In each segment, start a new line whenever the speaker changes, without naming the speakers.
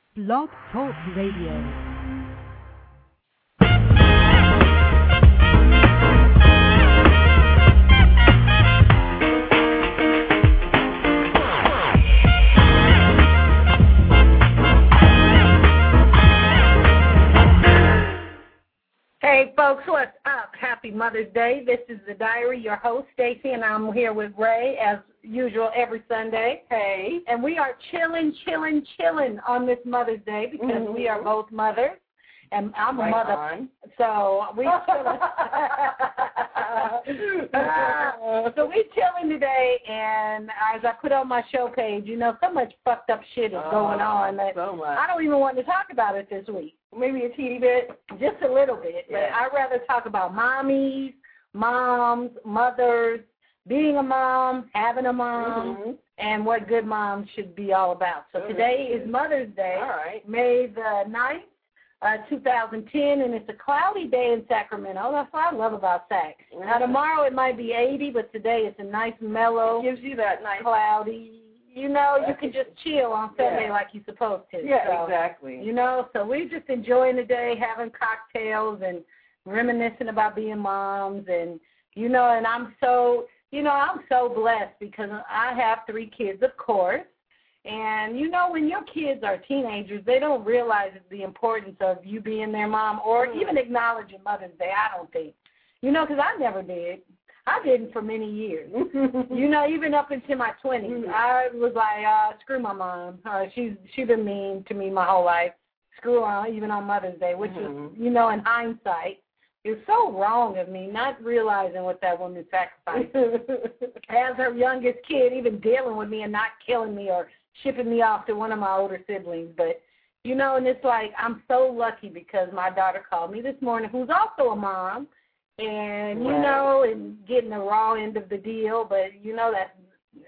Blog Talk Radio.
Hey, folks, what's up? Happy Mother's Day. This is The Diary, your host, Stacy, and I'm here with Ray, as usual, every Sunday. Hey. And we are chilling on this Mother's Day because we are both mothers, and I'm a mother. On. So we chilling today, and as I put on my show page, you know, so much fucked up shit is going on that I don't even want to talk about it this week. Maybe a teeny bit, just a little bit. Yeah. But I'd rather talk about mommies, moms, mothers, being a mom, having a mom, and what good moms should be all about. So today is Mother's Day, May the 9th, 2010, and it's a cloudy day in Sacramento. That's what I love about Sac. Now, tomorrow it might be 80, but today it's a nice mellow, it gives you that nice cloudy. You know, you can just chill on Sunday like you're supposed to. Yeah, so, exactly. You know, so we're just enjoying the day, having cocktails and reminiscing about being moms. And, you know, and I'm so blessed because I have 3 kids, of course. And, you know, when your kids are teenagers, they don't realize the importance of you being their mom or even acknowledging Mother's Day, I don't think. You know, because I never did. I didn't for many years. You know, even up into my 20s, I was like, screw my mom. She's been mean to me my whole life. Screw her, even on Mother's Day, which was, you know, in hindsight, it was so wrong of me not realizing what that woman sacrificed. As her youngest kid, even dealing with me and not killing me or shipping me off to one of my older siblings. But, you know, and it's like I'm so lucky because my daughter called me this morning, who's also a mom. And, you know, and getting the raw end of the deal, but, you know, that's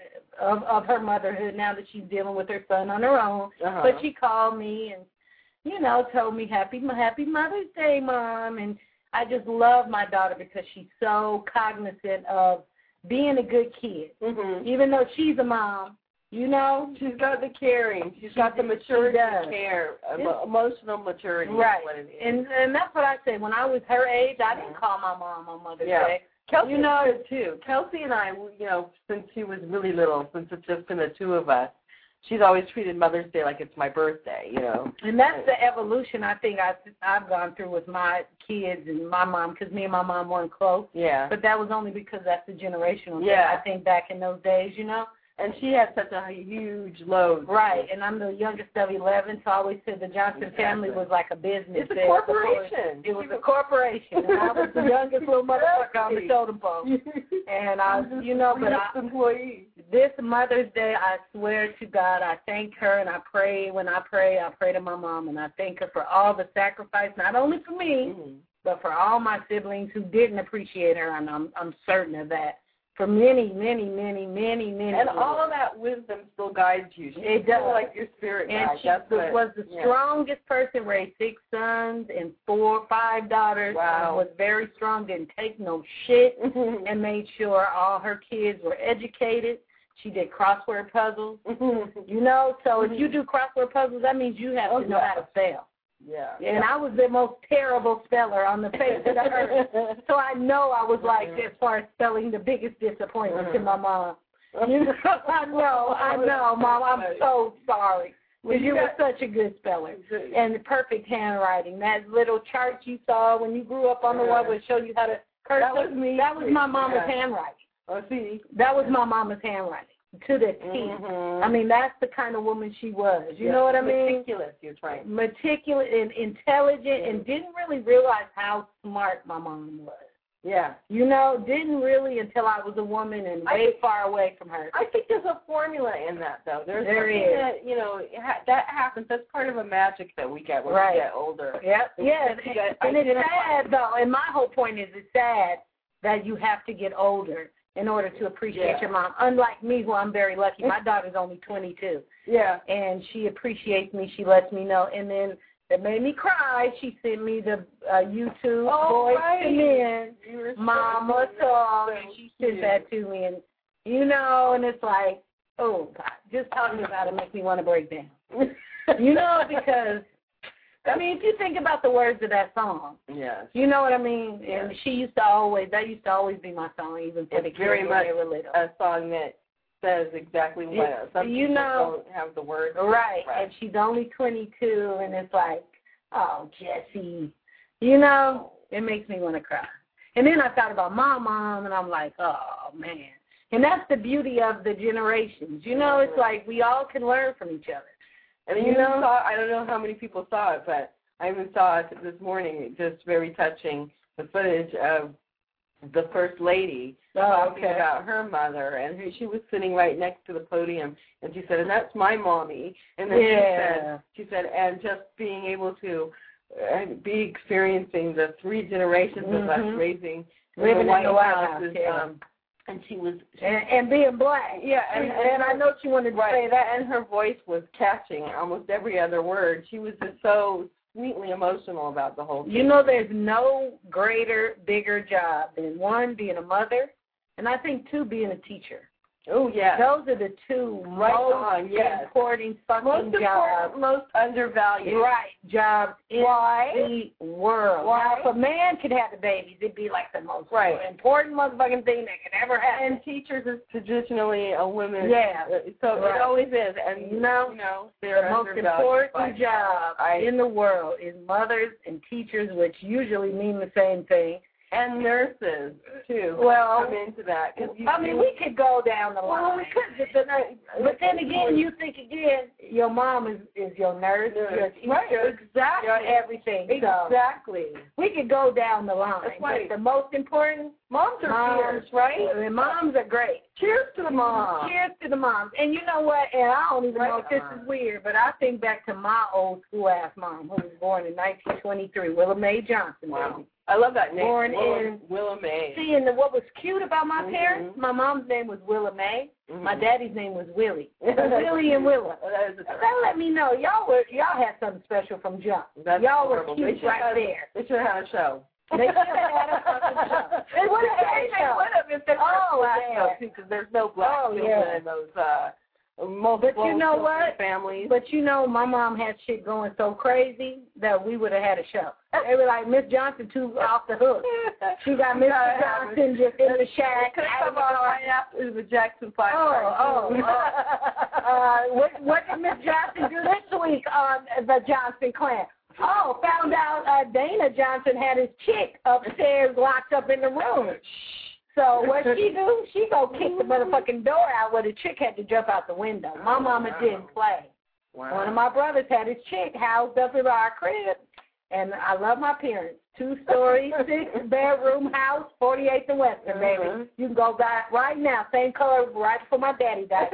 of her motherhood now that she's dealing with her son on her own. But she called me and, you know, told me, happy Mother's Day, Mom. And I just love my daughter because she's so cognizant of being a good kid. Even though she's a mom, you know, she's got the caring. She's got the maturity to care, emotional maturity. Right. Is what it is. And that's what I said. When I was her age, I didn't call my mom on Mother's Day. Kelsey, you know, did too. Kelsey and I, you know, since she was really little, since it's just been the 2 of us, she's always treated Mother's Day like it's my birthday, you know. And that's the evolution I think I've gone through with my kids and my mom, because me and my mom weren't close. Yeah. But that was only because that's the generational thing, I think, back in those days, you know. And she had such a huge load. Right, and I'm the youngest of 11, so I always said the Johnson family was like a business. It's a corporation. It was a corporation, and I was the youngest little motherfucker on the totem pole. And I, you know, but this Mother's Day, I swear to God, I thank her, and I pray. When I pray to my mom, and I thank her for all the sacrifice, not only for me, but for all my siblings who didn't appreciate her, and I'm certain of that. For many. And all of that wisdom still guides you. It does. Like your spirit guide. And she was the strongest person, raised 6 sons and 5 daughters. Wow. Was very strong, didn't take no shit, and made sure all her kids were educated. She did crossword puzzles. You know, so if you do crossword puzzles, that means you have to know how to spell. Yeah. And I was the most terrible speller on the face of the earth. So I know I was like, as far as spelling, the biggest disappointment to my mom. You know, I know, Mom, I'm so sorry. Because you were such a good speller. And the perfect handwriting. That little chart you saw when you grew up on the wall would show you how to cursive. That was me. That was my mama's handwriting. Oh, see? That was my mama's handwriting. To the T. I mean, that's the kind of woman she was. You know what I mean? Meticulous, you're right. Meticulous and intelligent, and didn't really realize how smart my mom was. Yeah. You know, didn't really until I was a woman and way far away from her. I think there's a formula in that, though. There is. That, you know, that happens. That's part of a magic that we get when we get older. Yep. Yeah. And it's sad, though. And my whole point is it's sad that you have to get older in order to appreciate your mom. Unlike me, who I'm very lucky. My daughter's only 22. Yeah. And she appreciates me. She lets me know. And then it made me cry. She sent me the YouTube Boys to Men Mama song, and she sent that to me. And, you know, and it's like, oh, God, just talking about it makes me want to break down. You know, because, I mean, if you think about the words of that song,
yes.
You know what I mean?
Yes.
And that used to always be my song, even for the kids
very much
when they were little.
A song that says exactly what some people don't have the words.
Right, and she's only 22, and it's like, oh, Jessie, you know, it makes me want to cry. And then I thought about my mom, and I'm like, oh, man. And that's the beauty of the generations. You know, it's like we all can learn from each other.
And you know, I don't know how many people saw it, but I even saw it this morning, just very touching, the footage of the First Lady talking about her mother, and she was sitting right next to the podium, and she said, and that's my mommy. And then she said, and just being able to be experiencing the 3 generations of us living in the White House. And she was
and being black.
Yeah,
and I know she wanted to say that.
And her voice was catching almost every other word. She was just so sweetly emotional about the whole thing.
You know, there's no greater, bigger job than 1, being a mother, and I think 2, being a teacher.
Oh, yeah.
Those are the 2 most important fucking jobs.
Most undervalued.
Right, jobs in the world.
Why?
Now, if a man could have the babies, it'd be like the most important motherfucking thing that could ever happen.
And teachers is traditionally a woman.
Yeah.
So it always is. And,
you know
they're
the most important job in the world is mothers and teachers, which usually mean the same thing.
And nurses, too.
Well,
come into that.
We could go down the line.
Well, we could.
But then again, you think again, your mom is your nurse, your teacher,
exactly.
your everything.
Exactly.
So we could go down the line.
That's right.
But the most important,
moms are fierce, right?
And moms are great.
Cheers to the moms.
Cheers to the moms. And you know what? And I don't even know if this is weird, but I think back to my old school-ass mom who was born in 1923, Willa Mae Johnson.
Wow.
Baby.
I love that name.
Born in
Willa Mae.
See, and what was cute about my parents, my mom's name was Willa Mae. My daddy's name was Willie. Willie and Willa. That let me know y'all had something special from jump. Y'all were cute there.
They should have had a show.
They should have had a fucking show.
They would have if they were black show, because there's no black children in those multiple families.
But you know, my mom had shit going so crazy that we would have had a show. They were like, Miss Johnson too off the hook. She got Mr. Johnson just in the shack.
Could have come on right after the Jackson 5.
What did Miss Johnson do this week on the Johnson clan? Oh, found out Dana Johnson had his chick upstairs locked up in the room. So what she do? She go kick the motherfucking door out where the chick had to jump out the window. My mama didn't play. Wow. One of my brothers had his chick housed up in our crib, and I love my parents. 2-story, 6-bedroom house, 48th and Western, baby. You can go back right now, same color right before my daddy died.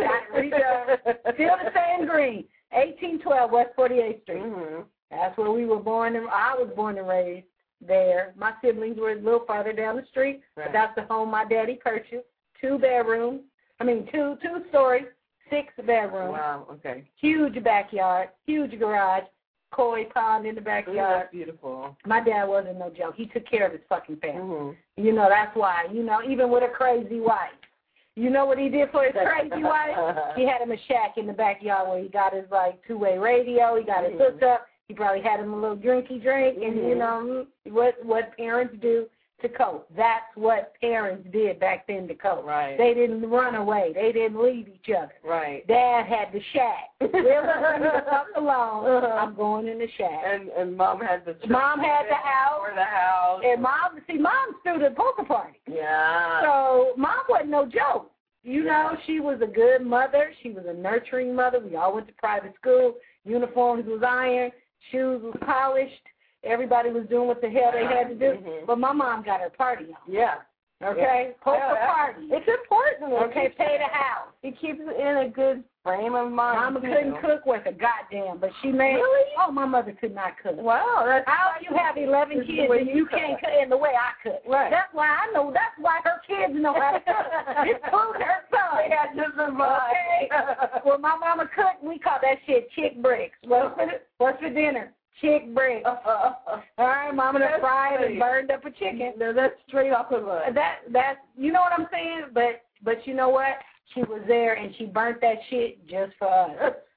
Still the same green, 1812 West 48th Street. That's where we were born, and I was born and raised. There. My siblings were a little farther down the street, but that's the home my daddy purchased. 2 bedrooms. I mean, two stories, 6 bedrooms.
Wow, okay.
Huge backyard, huge garage, koi pond in the backyard.
That's beautiful.
My dad wasn't no joke. He took care of his fucking family. You know, that's why. You know, even with a crazy wife. You know what he did for his crazy wife? He had him a shack in the backyard where he got his, like, 2-way radio. He got his hookup. He probably had him a little drinky drink, and you know what parents do to cope. That's what parents did back then to cope.
Right.
They didn't run away. They didn't leave each other.
Right.
Dad had the shack. Really, leave the fuck alone. I'm going in the shack.
And mom had the
house.
Or the house.
And mom threw the poker party.
Yeah.
So mom wasn't no joke. You know, she was a good mother. She was a nurturing mother. We all went to private school. Uniforms was ironed. Shoes was polished. Everybody was doing what the hell they had to do. But my mom got her party on.
Yeah.
Okay? Poker party.
It's important.
Okay, pay the house.
It keeps it in a good frame of mind.
Mama couldn't cook worth a goddamn, but she made. Really? Oh, my mother could not cook.
Wow. That's
how you have 11 kids and you can't cook in the way I cook.
Right.
That's why I know. That's why her kids know how to cook. Include her son.
They had to survive.
Okay. When my mama cooked, we call that shit chick bricks. What's for dinner? Chick bricks. All right, mama done fried and burned up a chicken.
No, that's straight off the mud.
That's you know what I'm saying? But you know what? She was there and she burnt that shit just for us.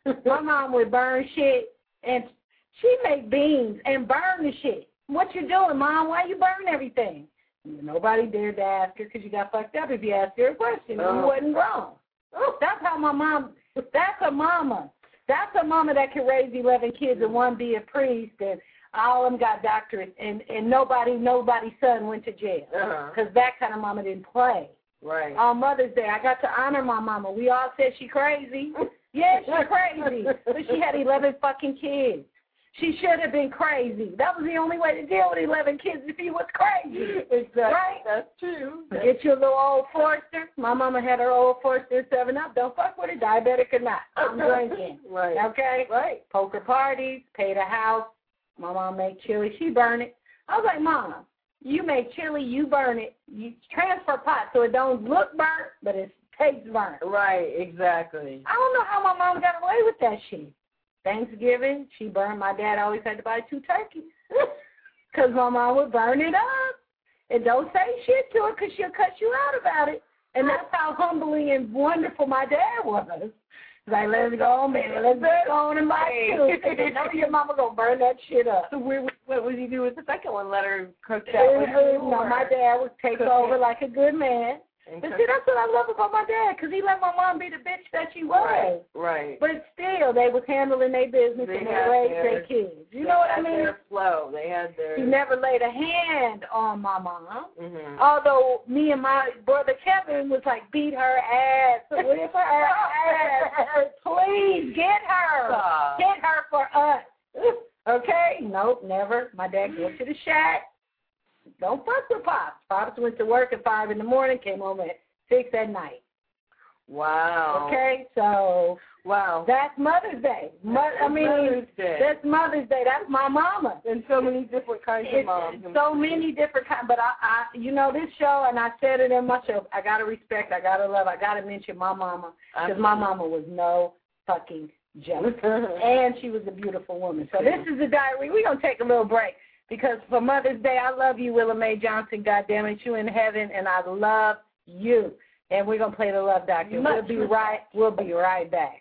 My mom would burn shit, and she make beans and burn the shit. What you doing, Mom? Why you burn everything? Nobody dared to ask her because you got fucked up if you asked her a question. You wasn't grown. That's how my mom, that's a mama. That's a mama that can raise 11 kids and one be a priest and all of them got doctorates and nobody's son went to jail. Because that kind of mama didn't play.
Right.
On Mother's Day, I got to honor my mama. We all said she crazy. Yeah, she's crazy. But she had 11 fucking kids. She should have been crazy. That was the only way to deal with 11 kids if he was crazy.
Exactly.
Right?
That's true.
Get your little old Forester. My mama had her old Forester 7-Up. Don't fuck with it, diabetic or not. I'm drinking.
Right.
Okay?
Right.
Poker parties, paid a house. My mom made chili. She burned it. I was like, Mom, you make chili, you burn it. You transfer pot so it don't look burnt, but it tastes burnt.
Right, exactly.
I don't know how my mom got away with that shit. Thanksgiving, she burned. My dad always had to buy 2 turkeys because my mom would burn it up. And don't say shit to her because she'll cut you out about it. And that's how humbling and wonderful my dad was. Like, let's go, man. Let's go on and buy 2. Know your mama going to burn that shit up.
So what would you do with the second one? Let her cook that one?
No, my dad would take over like a good man. But see, that's what I love about my dad, because he let my mom be the bitch that she was.
Right.
But still, they was handling their business and they raised their kids. You know what I mean?
Their flow. They had their...
He never laid a hand on my mom. Although me and my brother Kevin was like, beat her ass, whip her ass. Please, get her. Get her for us. Okay? Nope, never. My dad go to the shack. Don't fuck with Pops. Pops went to work at 5 in the morning, came home at 6 at night.
Wow.
Okay, so that's Mother's Day.
Mother's Day.
That's Mother's Day. That's my mama.
And so many different kinds of moms.
So many different kinds. But I, you know, this show, and I said it in my show, I gotta respect, I gotta love, I gotta mention my mama, because my mama was no fucking joke, and she was a beautiful woman. So this is the diary. We're gonna take a little break. Because for Mother's Day, I love you, Willa Mae Johnson. God damn it, you in heaven, and I love you. And we're gonna play the Love Doctor. We'll be right back.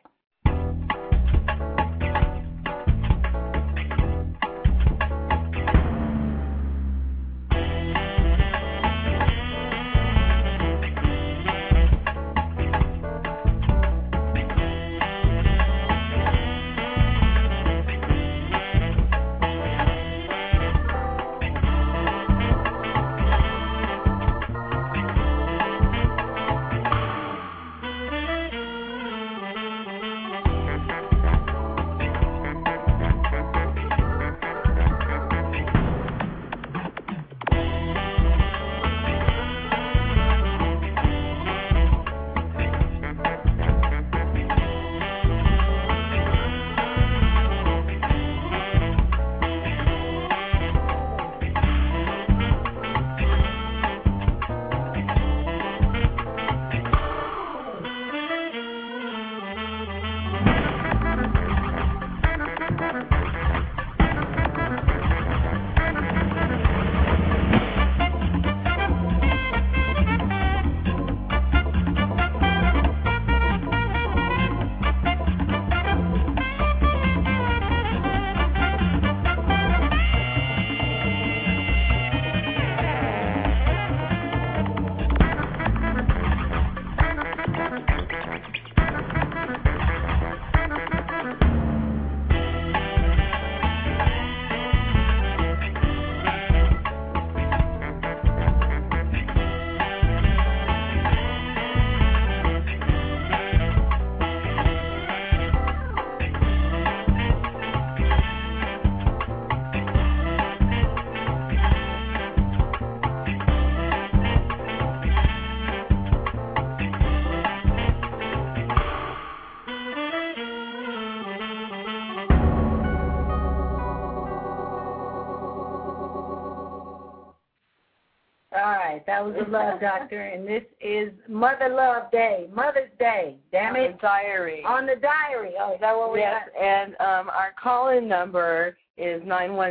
That was the Love Doctor, and this is Mother Love Day, Mother's Day. Damn it.
On the diary.
On the diary. Oh, is that what we got?
Yes, and our call-in number is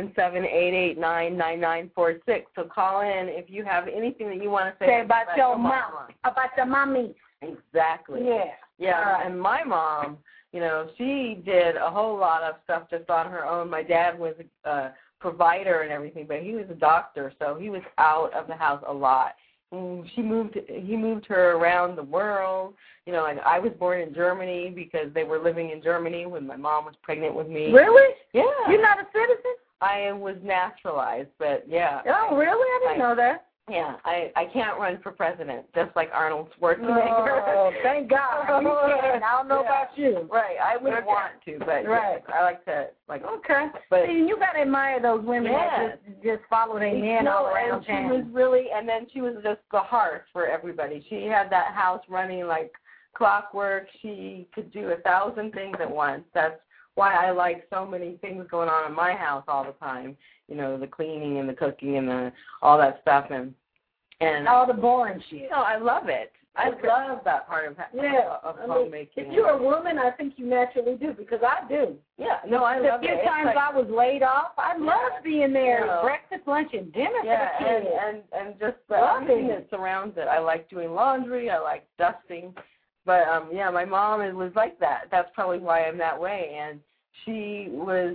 917-889-9946. So call in if you have anything that you want to say
about your mama. About your mommy.
Exactly.
Yeah.
Yeah,
right.
And my mom she did a whole lot of stuff just on her own. My dad was a provider and everything, but he was a doctor, so he was out of the house a lot. He moved her around the world. And I was born in Germany because they were living in Germany when my mom was pregnant with me.
Really?
Yeah.
You're not a citizen?
I was naturalized, but yeah.
Oh, really? I didn't know that.
Yeah, I can't run for president, just like Arnold Schwarzenegger.
Oh, thank God. You can. I don't know about you.
Right, I would want to, but I like to,
Okay.
But
see, you got to admire those women that just follow their men all around town.
She was really, and then she was just the heart for everybody. She had that house running like clockwork. She could do 1,000 things at once. That's why I like so many things going on in my house all the time. The cleaning and the cooking and all that stuff and
all the boring shit.
I love it. I love that part of homemaking.
If you're a woman, I think you naturally do, because I do.
Yeah, no, I love it.
The few times I was laid off, I loved being there, breakfast, lunch, and dinner for the kids.
and just everything that surrounds it. I like doing laundry. I like dusting. But, my mom was like that. That's probably why I'm that way. And she was,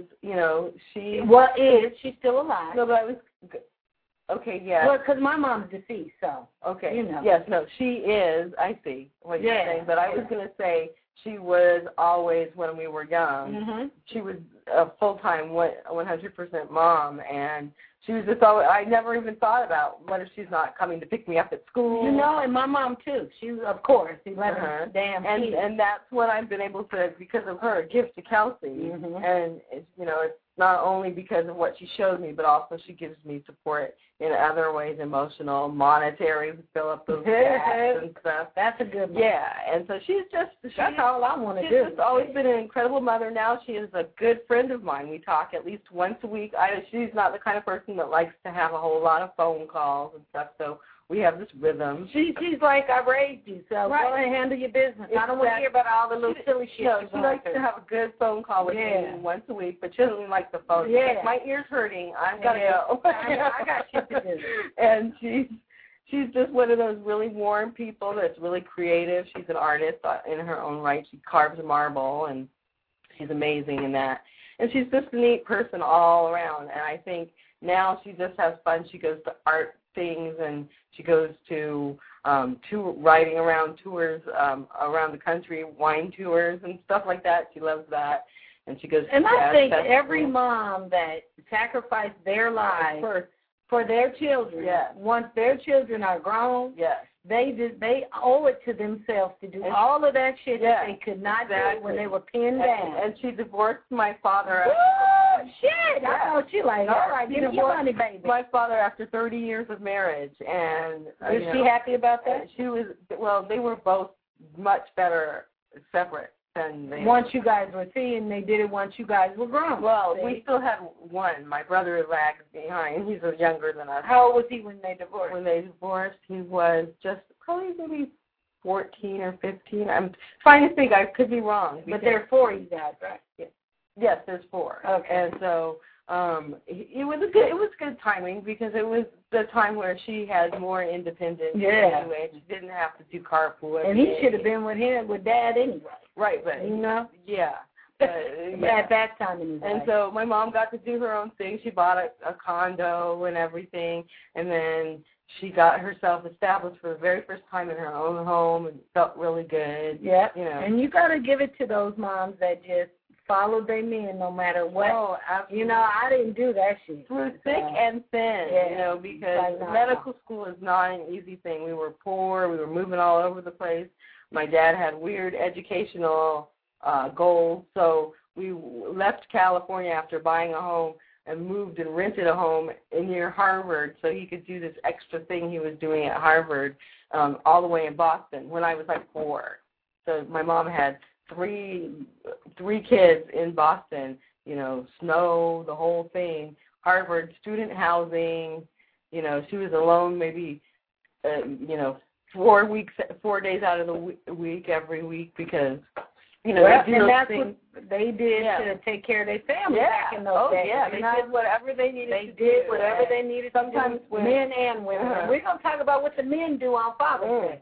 she's still alive.
No, but I was, okay, yeah.
Well, because my mom's deceased, so.
Okay. Yes, no, she is, I see what you're saying. But I was going to say she was always, when we were young, she was a full-time 100% mom, and she was just always, I never even thought about what if she's not coming to pick me up at school.
And my mom, too. She was, of course, 11 damn kids.
And that's what I've been able to, because of her, give to Kelsey. And, it's not only because of what she showed me, but also she gives me support in other ways, emotional, monetary, fill up those gaps and stuff.
That's a good one.
Yeah, and so that's
all I want to do.
She's just always been an incredible mother. Now she is a good friend of mine. We talk at least once a week. She's not the kind of person that likes to have a whole lot of phone calls and stuff, so we have this rhythm.
She's like, I raised you, so go ahead and handle your business. I don't want to hear about all the little silly shit.
No, she likes to have a good phone call with me once a week, but she doesn't like the phone. Yeah. My ear's hurting. I've got to go.
I got shit to do.
And she's just one of those really warm people that's really creative. She's an artist in her own right. She carves marble, and she's amazing in that. And she's just a neat person all around. And I think now she just has fun. She goes to art things, and she goes to riding around tours around the country, wine tours and stuff like that. She loves that. And she goes to
I think every mom that sacrificed their lives for their children, once their children are grown, they owe it to themselves to do all of that shit that they could not do when they were pinned down.
And she divorced my father.
Oh, shit. I know she like, all right, give me your money, baby.
My father after 30 years of marriage. And
was she happy about that?
She was, they were both much better separate.
Once you guys were seeing, they did it once you guys were grown.
Well, we still had one. My brother lagged behind. He's younger than us.
How old was he when they divorced?
When they divorced, he was just probably maybe 14 or 15. I'm trying to think. I could be wrong.
But there are 4 you guys, right?
Yes, there's 4.
Okay.
And so it was good timing, because it was the time where she had more independence anyway. She didn't have to do carpool.
And he should have been with Dad anyway.
Right, but
at that time in his life.
And so my mom got to do her own thing. She bought a condo and everything, and then she got herself established for the very first time in her own home, and felt really good.
Yeah, and you got to give it to those moms that just followed their men no matter what.
Oh, absolutely.
I didn't do that shit.
Through thick and thin, because medical school is not an easy thing. We were poor. We were moving all over the place. My dad had weird educational goals, so we left California after buying a home and moved and rented a home near Harvard so he could do this extra thing he was doing at Harvard all the way in Boston when I was like 4. So my mom had three kids in Boston, snow, the whole thing, Harvard, student housing. She was alone maybe, 4 days out of the week every week, because
and that's what they did to take care of their family back in those days.
They did whatever they needed to do.
They did whatever they needed
Sometimes
to do, men and women. We're going to talk about what the men do on Father's Day.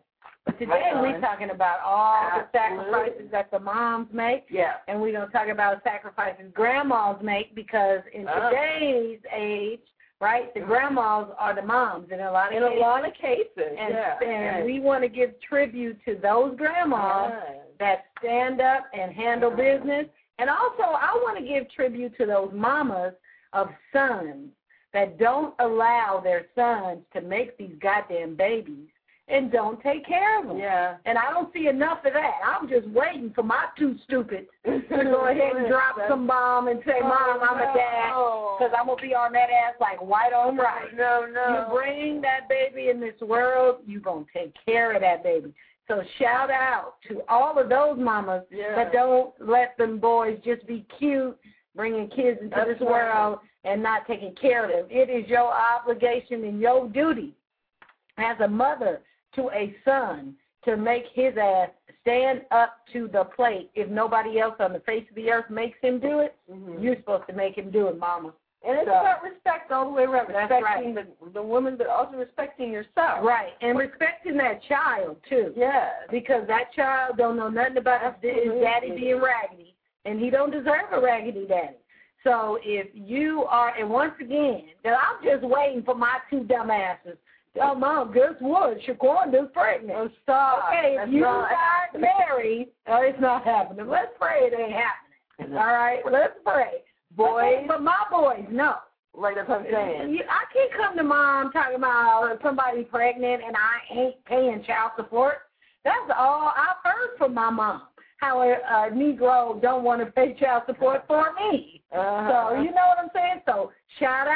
But today we're talking about all the sacrifices that the moms make.
Yeah.
And we're going to talk about sacrifices grandmas make because in today's age, right, the grandmas are the moms in a lot of cases. And we want to give tribute to those grandmas that stand up and handle business. And also I want to give tribute to those mamas of sons that don't allow their sons to make these goddamn babies and don't take care of them.
Yeah.
And I don't see enough of that. I'm just waiting for my two stupids to go ahead and drop some bomb and say, Mom, I'm a dad, because I'm going to be on that ass like white on rice.
No.
You bring that baby in this world, you're going to take care of that baby. So shout out to all of those mamas that don't let them boys just be cute, bringing kids into this world and not taking care of them. It is your obligation and your duty as a mother to a son to make his ass stand up to the plate. If nobody else on the face of the earth makes him do it, you're supposed to make him do it, mama.
And it's about respect all the way around. Respecting the woman, but also respecting yourself.
Right, and respecting that child, too.
Yeah.
Because that child don't know nothing about his daddy being raggedy, and he don't deserve a raggedy daddy. So if you are, and once again, I'm just waiting for my two dumb asses. Oh, Mom, guess what? Shaquanda's pregnant.
Oh, stop.
Okay, if you got married, it's not happening. Let's pray it ain't happening. All right? Let's pray. Boys. But my boys, no.
Like that's what I'm saying.
I can't come to Mom talking about somebody pregnant and I ain't paying child support. That's all I've heard from my mom. How a Negro don't want to pay child support for me. So, you know what I'm saying? So, shout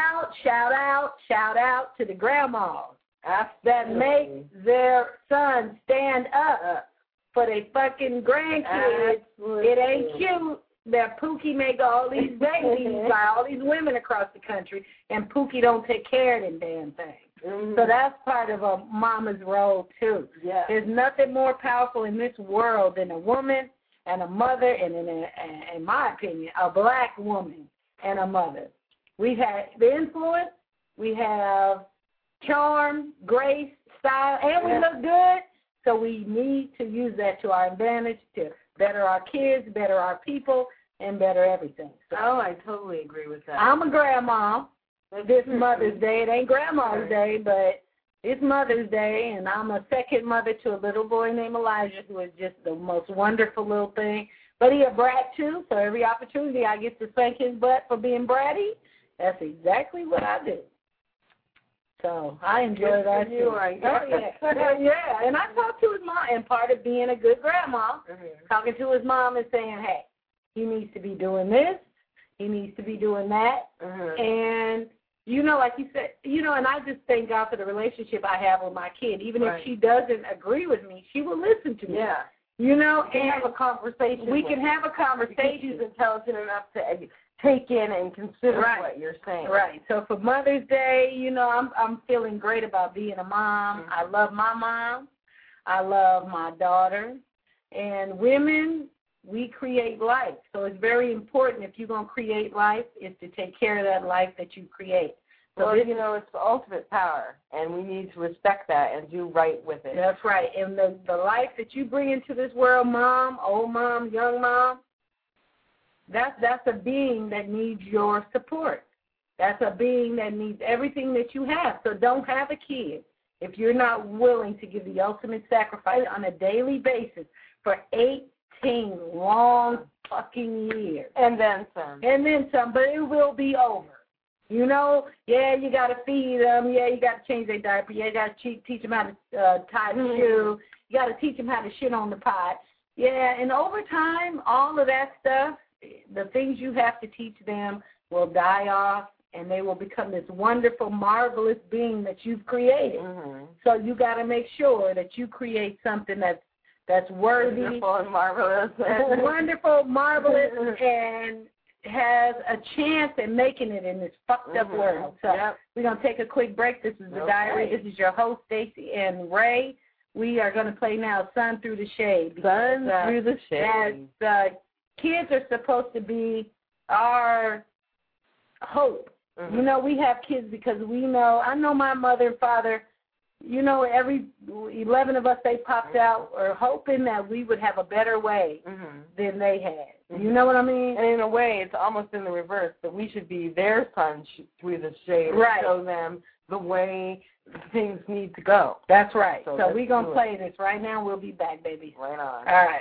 out to the grandmas that make their sons stand up for their fucking grandkids. It ain't cute that Pookie make all these babies by all these women across the country, and Pookie don't take care of them damn things. So that's part of a mama's role, too.
Yeah.
There's nothing more powerful in this world than a woman and a mother, and in my opinion, a black woman and a mother. We have the influence, we have charm, grace, style, and we look good, so we need to use that to our advantage to better our kids, better our people, and better everything. So,
I totally agree with that.
I'm a grandma this Mother's Day. It ain't Grandma's Day, but it's Mother's Day, and I'm a second mother to a little boy named Elijah, who is just the most wonderful little thing. But he a brat, too, so every opportunity I get to spank his butt for being bratty, that's exactly what I do. So I enjoy that, too. Yeah, and I talk to his mom, and part of being a good grandma, talking to his mom and saying, hey, he needs to be doing this, he needs to be doing that, and you know, like you said, you know, and I just thank God for the relationship I have with my kid. Even if she doesn't agree with me, she will listen to me.
Yeah.
You know,
we can have a conversation.
We can have a conversation.
She's intelligent enough to take in and consider what you're saying.
Right. So for Mother's Day, you know, I'm feeling great about being a mom. I love my mom. I love my daughter. And women, we create life. So it's very important, if you're going to create life, is to take care of that life that you create. So
well, you know, it's the ultimate power, and we need to respect that and do right with it.
That's right. And the life that you bring into this world, mom, old mom, young mom, that's a being that needs your support. That's a being that needs everything that you have. So don't have a kid if you're not willing to give the ultimate sacrifice on a daily basis for 18 long fucking years.
And then some.
And then some, but it will be over. You know, you got to feed them. You got to change their diaper. You got to teach them how to tie the shoe. You got to teach them how to shit on the pot. Yeah, and over time, all of that stuff, the things you have to teach them will die off, and they will become this wonderful, marvelous being that you've created. So you got to make sure that you create something that's worthy.
Wonderful and marvelous.
Wonderful, marvelous, and has a chance at making it in this fucked up world. So we're going to take a quick break. This is The Diary. This is your host, Stacey and Ray. We are going to play now Sun Through the Shade.
Sun Through the Shade.
Kids are supposed to be our hope. You know, we have kids because we know, I know my mother and father, every 11 of us, they popped out, or hoping that we would have a better way than they had. You know what I mean?
And in a way, it's almost in the reverse, that we should be their sun through the shade and show them the way things need to go.
That's right. So we're going to play this right now. We'll be back, baby.
Right on.
All right.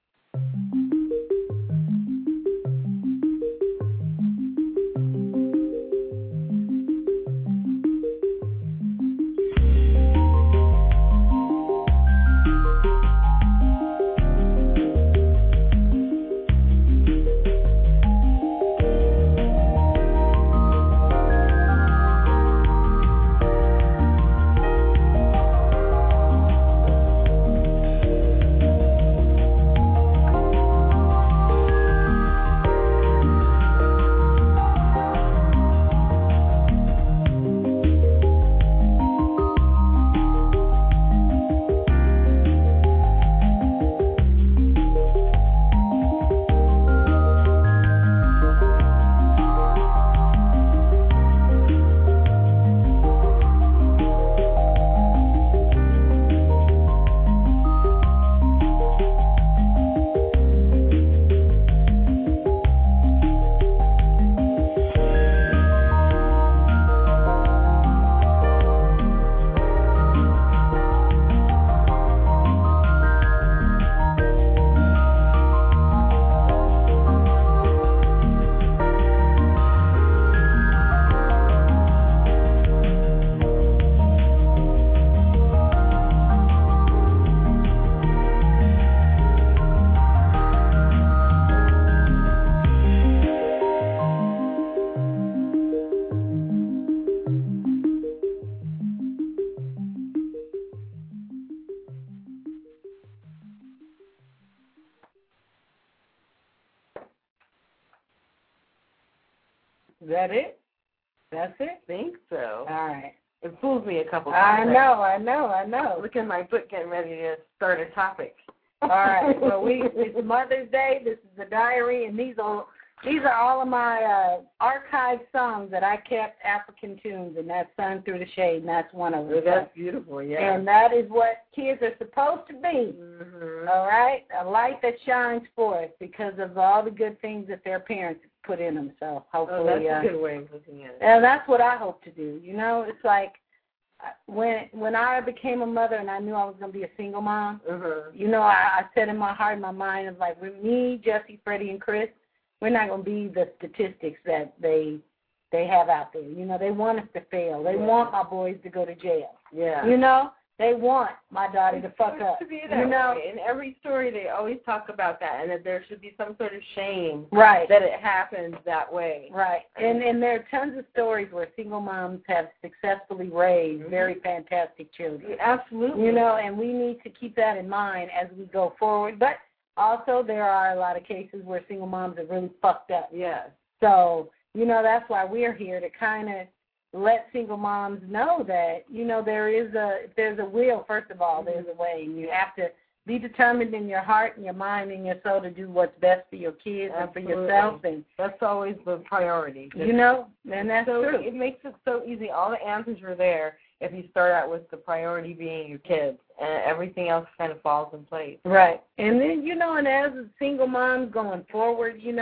Is that it? That's it?
I think so.
All right.
It fools me a couple times.
I know.
Look at my book getting ready to start a topic.
All right. Well, it's Mother's Day. This is the diary, and these are all of my archived songs that I kept, African tunes, and that's Sun Through the Shade, and that's one of them.
That's beautiful, yeah.
And that is what kids are supposed to be, all right? A light that shines forth because of all the good things that their parents put in them. So hopefully,
that's a good way of looking at it.
And that's what I hope to do. It's like when I became a mother and I knew I was going to be a single mom, I said in my heart and my mind, of like, with me, Jesse, Freddie, and Chris, we're not going to be the statistics that they have out there. They want us to fail. They want my boys to go to jail.
Yeah.
They want my daughter to fuck up.
To be that way. In every story, they always talk about that, and that there should be some sort of shame
that
it happens that way.
Right. And there are tons of stories where single moms have successfully raised very fantastic children.
Absolutely.
And we need to keep that in mind as we go forward. But also, there are a lot of cases where single moms are really fucked up.
Yes.
So, that's why we're here, to kind of let single moms know that, if there's a will, first of all, there's a way. And you have to be determined in your heart and your mind and your soul to do what's best for your kids and for yourself. And
that's always the priority.
And that's true.
It makes it so easy. All the answers are there if you start out with the priority being your kids, and everything else kind of falls in place.
Right. And then, and as a single mom going forward, you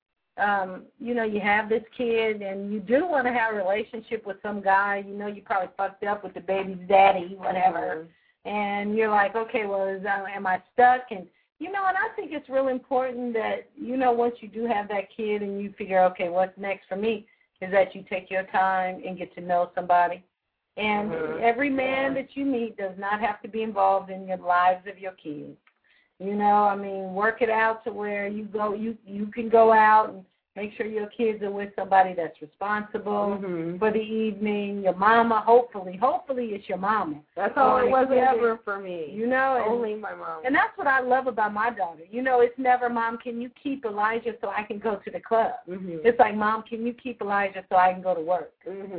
have this kid and you do want to have a relationship with some guy, you probably fucked up with the baby's daddy, whatever, and you're like, okay, well, am I stuck? And, and I think it's real important that, once you do have that kid and you figure, okay, what's next for me, is that you take your time and get to know somebody. And every man that you meet does not have to be involved in the lives of your kids. Work it out to where you can go out and make sure your kids are with somebody that's responsible for the evening. Your mama, hopefully it's your mama.
That's all it was ever for me. Only my mom.
And that's what I love about my daughter. It's never, Mom, can you keep Elijah so I can go to the club? It's like, Mom, can you keep Elijah so I can go to work?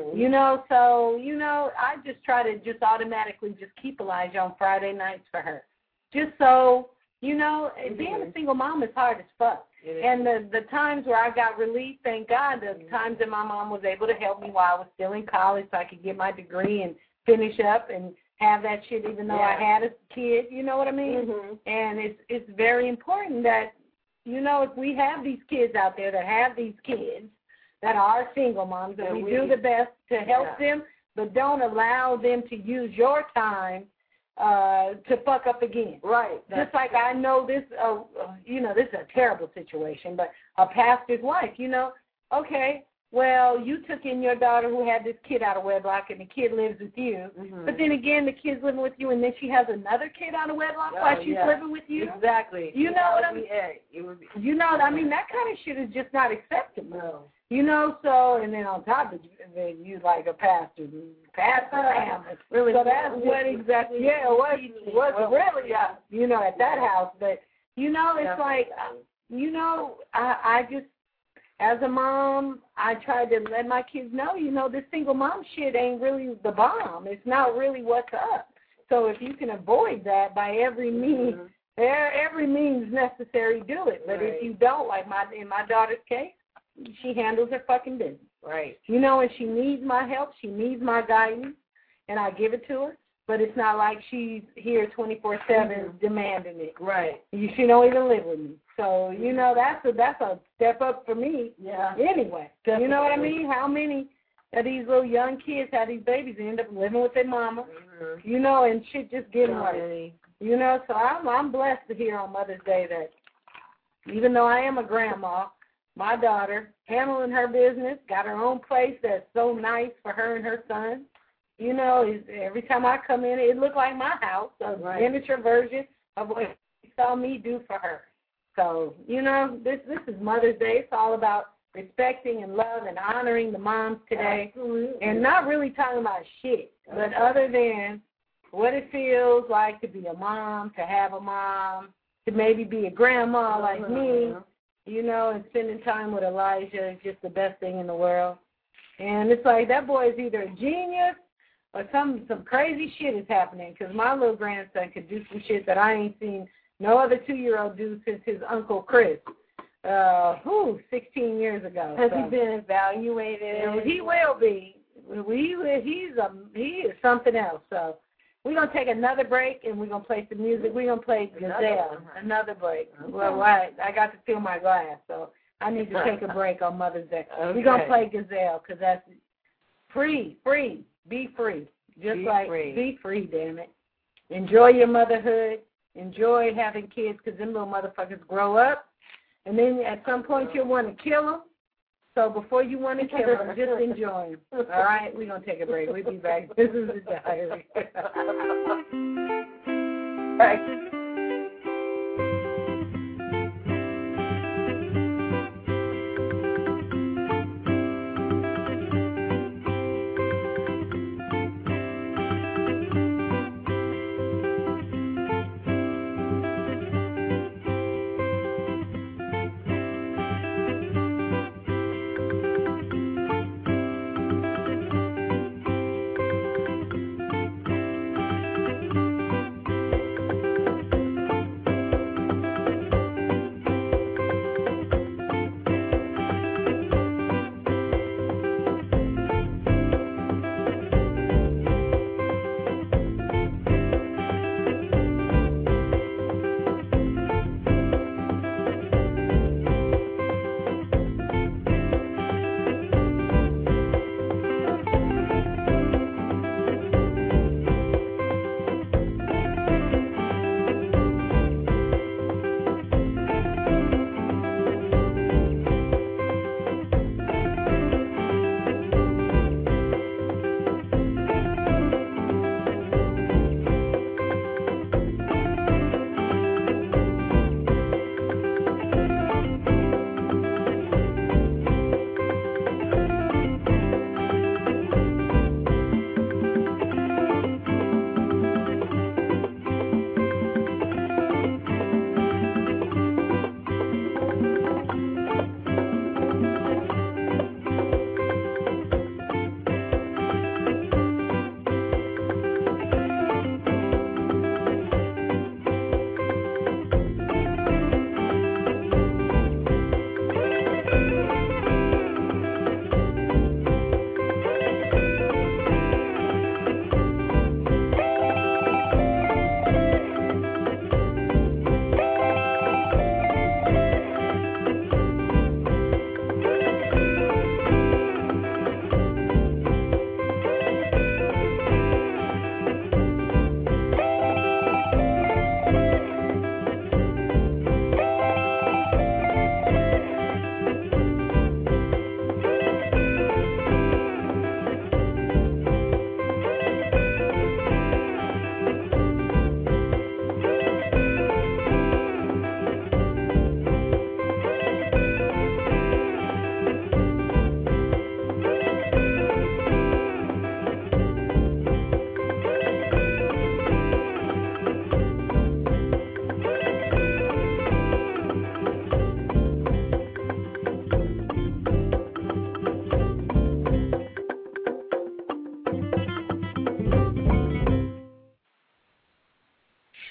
I just try to just automatically just keep Elijah on Friday nights for her. Just so, being a single mom is hard as fuck. And the times where I got relief, thank God, the times that my mom was able to help me while I was still in college so I could get my degree and finish up and have that shit even though I had a kid, you know what I mean?
Mm-hmm.
And it's very important that, you know, if we have these kids out there that have these kids that are single moms, that we do the best to help them, but don't allow them to use your time to fuck up again.
Right.
Just like I know this, you know, this is a terrible situation, but a pastor's wife, you know, okay, well, you took in your daughter who had this kid out of wedlock, and the kid lives with you.
Mm-hmm.
But then again, the kid's living with you, and then she has another kid out of wedlock while she's living with you.
Exactly.
You know what I mean? You know, I mean, that kind of shit is just not acceptable.
No.
You know, so, and then on top of it, you like a pastor family.
Really?
So that's
what exactly?
Yeah, what's really up, you know, at that house. But, you know, it's like, you know, I just, as a mom, I try to let my kids know, you know, this single mom shit ain't really the bomb. It's not really what's up. So if you can avoid that by every means, every means necessary, do it. But if you don't, like in my daughter's case, she handles her fucking business.
Right.
You know, and she needs my help. She needs my guidance, and I give it to her. But it's not like she's here 24/7 demanding it.
Right.
She don't even live with me. So, you know, that's a step up for me.
Yeah.
Anyway.
Definitely.
You know what I mean? How many of these little young kids have these babies and end up living with their mama?
Mm-hmm.
You know, and shit just getting worse. You know, so I'm blessed to hear on Mother's Day that even though I am a grandma, my daughter handling her business, got her own place that's so nice for her and her son. You know, every time I come in, it looked like my house, a miniature version of what she saw me do for her. So, you know, this is Mother's Day. It's all about respecting and love and honoring the moms today.
Absolutely.
And not really talking about shit, but other than what it feels like to be a mom, to have a mom, to maybe be a grandma like me, you know, and spending time with Elijah is just the best thing in the world. And it's like that boy is either a genius or some crazy shit is happening, because my little grandson could do some shit that I ain't seen no other 2-year-old do since his Uncle Chris, 16 years ago.
Has he been evaluated?
And he will be. He is something else. So we're going to take another break, and we're going to play some music. We're going to play Gazelle. Another break. Okay. Well, I got to fill my glass, so I need to take a break on Mother's Day. Okay. We're going to play Gazelle because that's free. Be free. Be free, damn it. Enjoy your motherhood. Enjoy having kids, because them little motherfuckers grow up, and then at some point you'll want to kill them. So before you want to kill them, just enjoy them. All right? We're going to take a break. We'll be back. This is the diary. Right.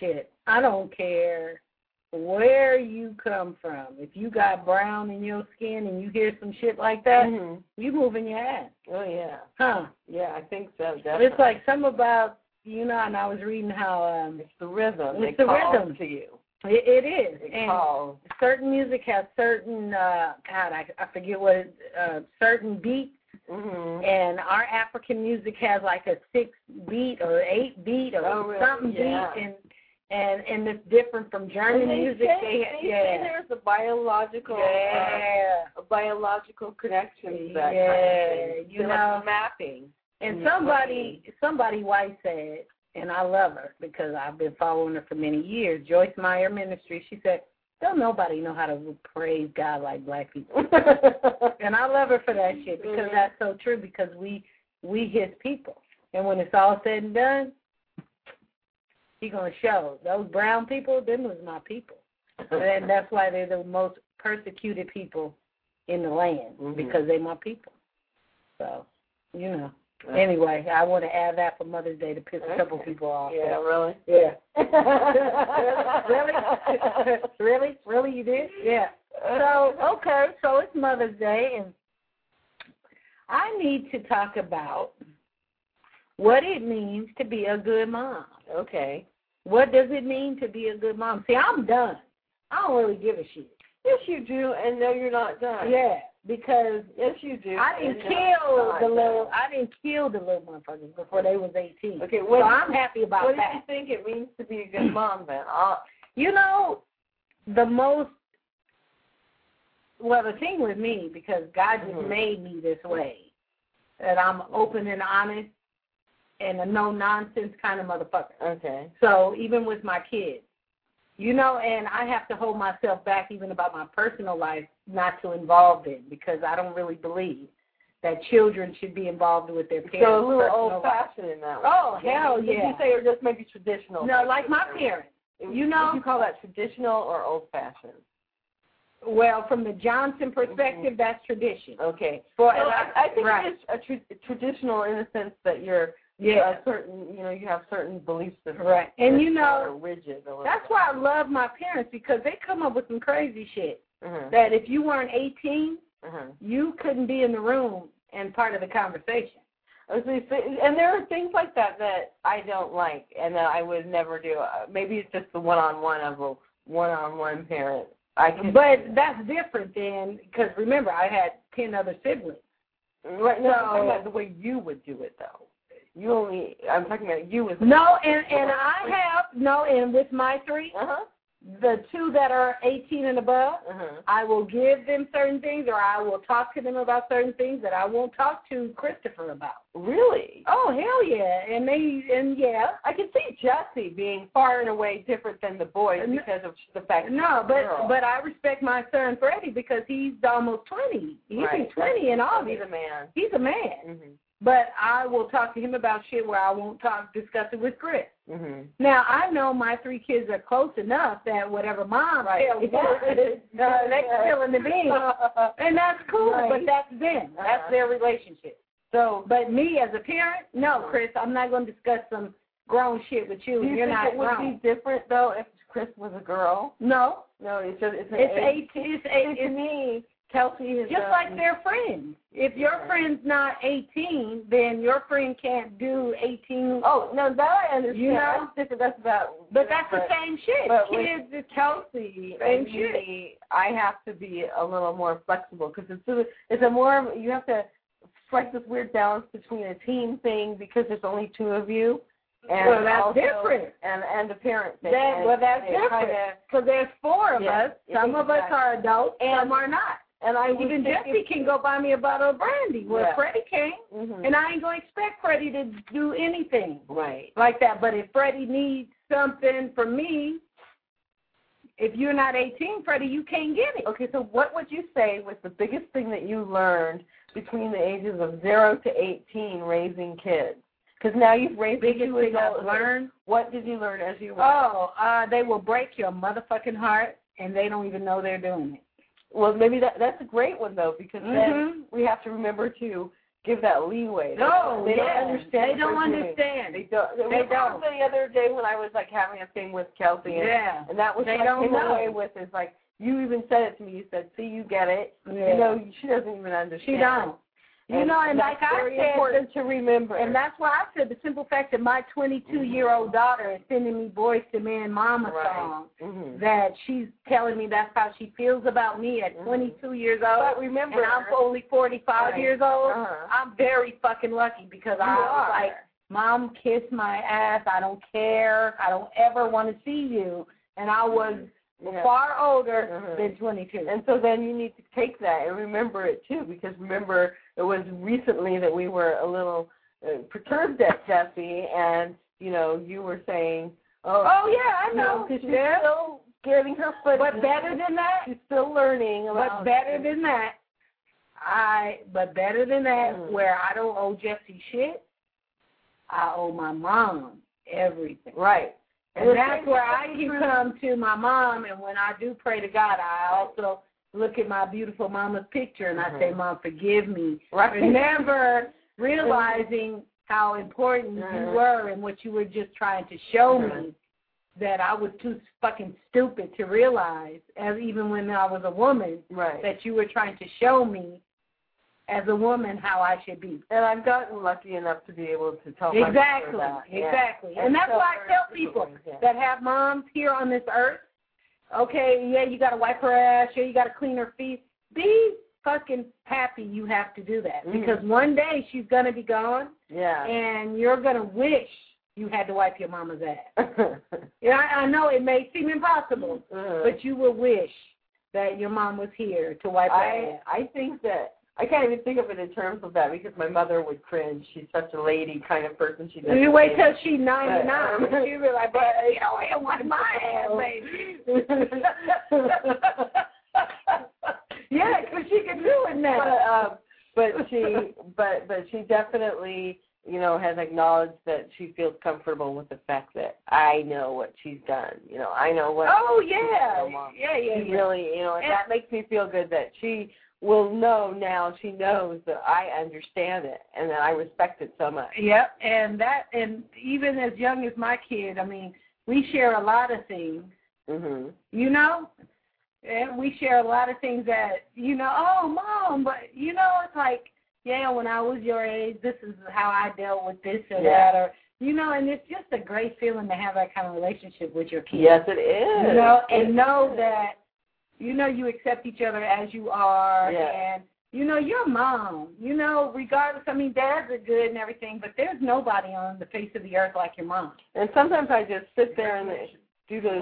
shit. I don't care where you come from. If you got brown in your skin and you hear some shit like that, you moving your ass.
Oh, yeah.
Huh.
Yeah, I think so, definitely.
It's like something about, and I was reading how...
it's the rhythm.
It's the rhythm.
To you.
It is.
It
and
calls.
Certain music has certain, I forget what, certain beats. And our African music has like a 6-beat or 8-beat or something beat, and it's different from German music.
They say there's a biological connection to that kind of thing. Mapping.
And somebody white said, and I love her because I've been following her for many years, Joyce Meyer Ministry, she said, don't nobody know how to praise God like black people. And I love her for that shit because that's so true, because we his people. And when it's all said and done, he's going to show. Those brown people, them was my people. And that's why they're the most persecuted people in the land, because they're my people. So, Anyway, I want to add that for Mother's Day to piss a couple people off.
Yeah, really?
Yeah. Really? Really, you did? Yeah. So, okay, so it's Mother's Day, and I need to talk about what it means to be a good mom.
Okay.
What does it mean to be a good mom? See, I'm done. I don't really give a shit.
Yes, you do, and no, you're not done.
Yeah, because
yes, you do.
I didn't kill the little motherfuckers before they was 18.
Okay,
so I'm happy about that.
What do you think it means to be a good mom then?
The thing with me, because God just made me this way, that I'm open and honest and a no-nonsense kind of motherfucker.
Okay.
So even with my kids, and I have to hold myself back even about my personal life not to involve in, because I don't really believe that children should be involved with their parents.
So a little old-fashioned in that way.
Oh, hell yeah.
Did you say, or just maybe traditional?
No, like my parents.
Would you call that traditional or old-fashioned?
Well, from the Johnson perspective, that's tradition.
Okay. I think it's traditional in the sense that you're certain, you have certain beliefs that are rigid.
That's why I love my parents, because they come up with some crazy shit that if you weren't 18, you couldn't be in the room and part of the conversation.
And there are things like that I don't like and that I would never do. Maybe it's just the one-on-one of a one-on-one parent.
But that's different than, because remember, I had 10 other siblings.
Right. No, I'm talking about the way you would do it, though. I'm talking about you as and with my 3, the 2 that are 18 and above, I will give them certain things, or I will talk to them about certain things that I won't talk to Christopher about. Really?
Oh, hell yeah.
I can see Jesse being far and away different than the boys because of the fact
but I respect my son Freddie because he's almost 20. He's 20 and all.
He's a man.
He's a man. But I will talk to him about shit where I won't discuss it with Chris. Now, I know my 3 kids are close enough that whatever mom tells them, they're spilling the beans. And that's cool, but that's them. That's their relationship. So, but me as a parent, no, Chris, I'm not going to discuss some grown shit with you. You're not grown.
Would it be different, though, if Chris was a girl?
No.
No, it's
18.
To me, Kelsey is
just like their friends. If your friend's not 18, then your friend can't do 18.
Oh, no, that I understand. That's different. That's about.
But that's the same shit.
But
kids,
with Kelsey and me, I have to be a little more flexible because it's a more, you have to strike this weird balance between a team thing because there's only 2 of you. And
that's different.
And the parent thing.
That's different. Because there's 4 of us. Some of us are adults, some are not. And even Jesse can go buy me a bottle of brandy. Well, Freddie can. And I ain't going to expect Freddie to do anything like that. But if Freddie needs something from me, if you're not 18, Freddie, you can't get it.
Okay, so what would you say was the biggest thing that you learned between the ages of 0 to 18 raising kids? Because now you've raised
biggest thing I've learned.
What did you learn as you went?
They will break your motherfucking heart, and they don't even know they're doing it.
Well, maybe that's a great one, though, because then we have to remember to give that leeway.
No,
they don't understand.
They don't understand.
They don't. The other day when I was like having a thing with Kelsey, and that was what I came away with is like, you even said it to me. You said, "See, you get it."
Yeah.
You know, she doesn't even understand.
She don't. You know, and like I said,
important to remember.
And that's why I said the simple fact that my 22-year-old daughter is sending me Boyz II Men Mama song, that she's telling me that's how she feels about me at 22 years old.
But remember,
and I'm only 45 years old. I'm very fucking lucky because I was like, Mom, kiss my ass. I don't care. I don't ever want to see you. And I was far older than 22.
And so then you need to take that and remember it, too, because remember, it was recently that we were a little perturbed at Jessie, and, you know, you were saying,
oh yeah, I know.
Because she's still getting her foot.
But better than that.
She's still learning.
But better than that, where I don't owe Jessie shit, I owe my mom everything.
Right.
And that's where I can come to my mom, and when I do pray to God, I also look at my beautiful mama's picture, and I say, Mom, forgive me for never realizing how important you were and what you were just trying to show me, that I was too fucking stupid to realize, as even when I was a woman, that you were trying to show me as a woman how I should be.
And I've gotten lucky enough to be able to tell my mother that.
Exactly. And that's why I tell people that have moms here on this earth, okay, yeah, you got to wipe her ass, yeah, you got to clean her feet. Be fucking happy you have to do that, because one day she's going to be gone, and you're going to wish you had to wipe your mama's ass. I know it may seem impossible, but you will wish that your mom was here to wipe her ass.
I think that I can't even think of it in terms of that, because my mother would cringe. She's such a lady kind of person. She doesn't.
You wait till she's 99. She'll be like, you know, I don't want my ass, baby. Yeah, because she can do it now.
But she definitely, you know, has acknowledged that she feels comfortable with the fact that I know what she's done. You know, I know what.
Oh yeah,
She really, you know, and that makes me feel good that she will know now. She knows that I understand it and that I respect it so much.
Yep, and even as young as my kid, I mean, we share a lot of things. You know, and we share a lot of things that, you know, oh, Mom, but you know, it's like, yeah, when I was your age, this is how I dealt with this or that, or you know, and it's just a great feeling to have that kind of relationship with your kids.
Yes, it is.
You know, and know that. You know, you accept each other as you are, and, you know, your mom, you know, regardless, I mean, dads are good and everything, but there's nobody on the face of the earth like your mom.
And sometimes I just sit there and do those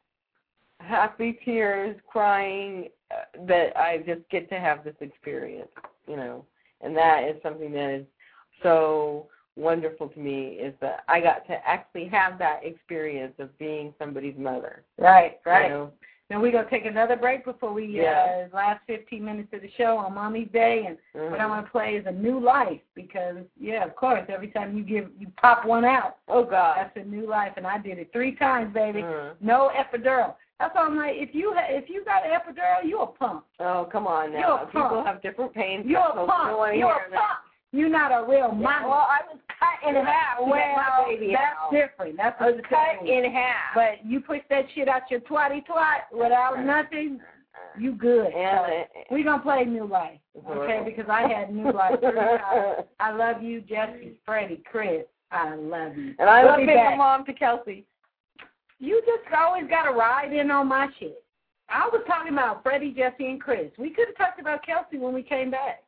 happy tears, crying, that I just get to have this experience, you know, and that is something that is so wonderful to me, is that I got to actually have that experience of being somebody's mother.
Right. You know? Now we're going to take another break before we last 15 minutes of the show on Mommy's Day, and what I'm going to play is A New Life, because, of course, every time you pop one out, oh, God, that's a new life, and I did it 3 times, baby. No epidural. That's why I'm like, if you got an epidural, you're a pump.
Oh, come on now.
You're a pump.
People have different pains.
You're a pump. You're a pump. You're not a real mom.
Well, I was cut in half.
Well, that's different. That's
I was cut in half.
But you push that shit out your twat without nothing, you good. So we're going to play New Life, okay, because I had New Life. I love you, Jessie, Freddie, Chris. I love you.
And I love being a mom to Kelsey.
You just always got to ride in on my shit. I was talking about Freddie, Jessie, and Chris. We could have talked about Kelsey when we came back.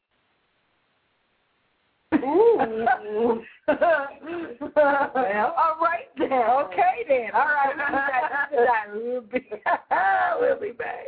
Ooh.
Well, all right then. Okay then. All right. We'll be back.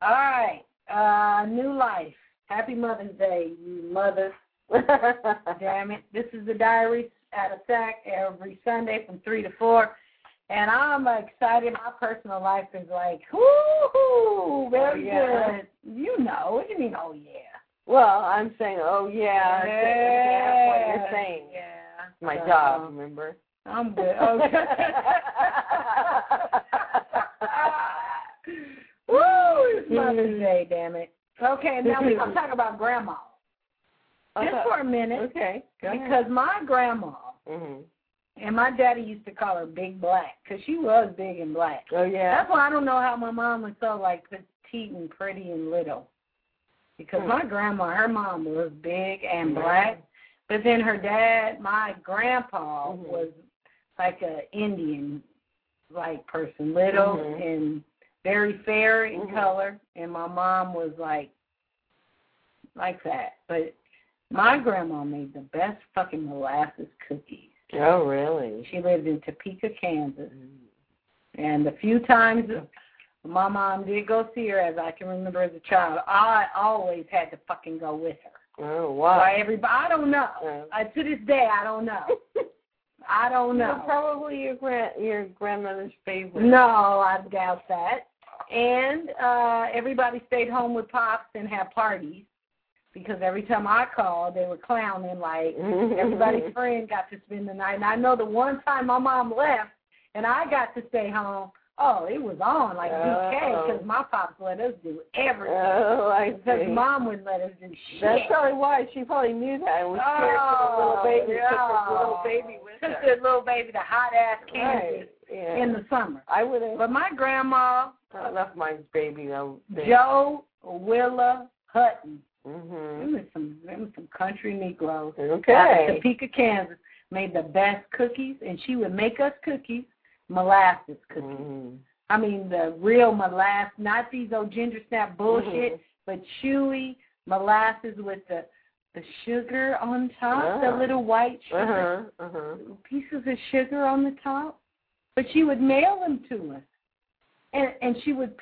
All right. New life. Happy Mother's Day, you mothers. Damn it. This is the Diaries at a Sack every Sunday from 3 to 4. And I'm excited. My personal life is like, whoo, very good. You know. What do you mean, oh, yeah?
Well, I'm saying, oh, yeah.
Yeah.
What you're saying.
Yeah.
My job, remember?
I'm good. Okay. Woo, it's Mother's Day, damn it. Okay, now we're going to talk about Grandma. Just for a minute.
Okay.
Because my grandma, and my daddy used to call her Big Black, because she was big and black.
Oh, yeah.
That's why I don't know how my mom was so, like, petite and pretty and little. Because my grandma, her mom was big and black, but then her dad, my grandpa, was like an Indian-like person, little and very fair in color, and my mom was like that. But my grandma made the best fucking molasses cookies.
Oh, really?
She lived in Topeka, Kansas. And the few times my mom did go see her, as I can remember as a child, I always had to fucking go with her.
Oh, wow.
Why everybody? I don't know. To this day, I don't know. I don't know.
You're probably your grandmother's favorite.
No, I doubt that. And everybody stayed home with Pops and had parties, because every time I called, they were clowning, like everybody's friend got to spend the night. And I know the one time my mom left and I got to stay home, it was on like BK, because my Pops let us do everything.
Oh, I see.
Because Mom wouldn't let us do shit.
That's probably why. She probably knew that and was scared for the little baby.
Yeah.
Took her little baby with her.
Took the little baby to hot-ass Kansas in the summer.
I would have.
But my grandma...
I left my baby, though.
Joe Willa Hutton.
Them
was some country Negroes.
Okay.
Out of Topeka, Kansas, made the best cookies, and she would make us cookies, molasses cookies. I mean, the real molasses, not these old ginger snap bullshit, but chewy molasses with the sugar on top, the little white sugar, pieces of sugar on the top. But she would mail them to us, and she would